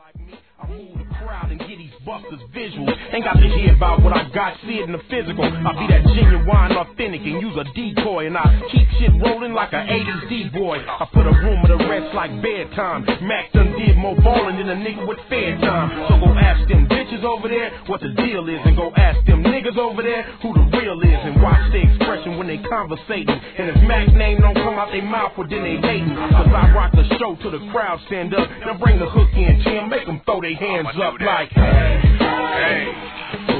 I move the crowd and get these busters visuals. Ain't got to hear about what I got, see it in the physical. I be that genuine, authentic, and use a decoy. And I keep shit rolling like an 80s D-boy. I put a room of the rest like bedtime. Mac done did more ballin' than a nigga with fair time. So go ask them bitches over there what the deal is. And go ask them niggas over there who the real is. And watch their expression when they conversating. And if Mac's name don't come out their mouth, well then they hating. Cause I rock the show till the crowd stand up. Now bring the hook in, Tim, make them throw their hands up like, hey, hey.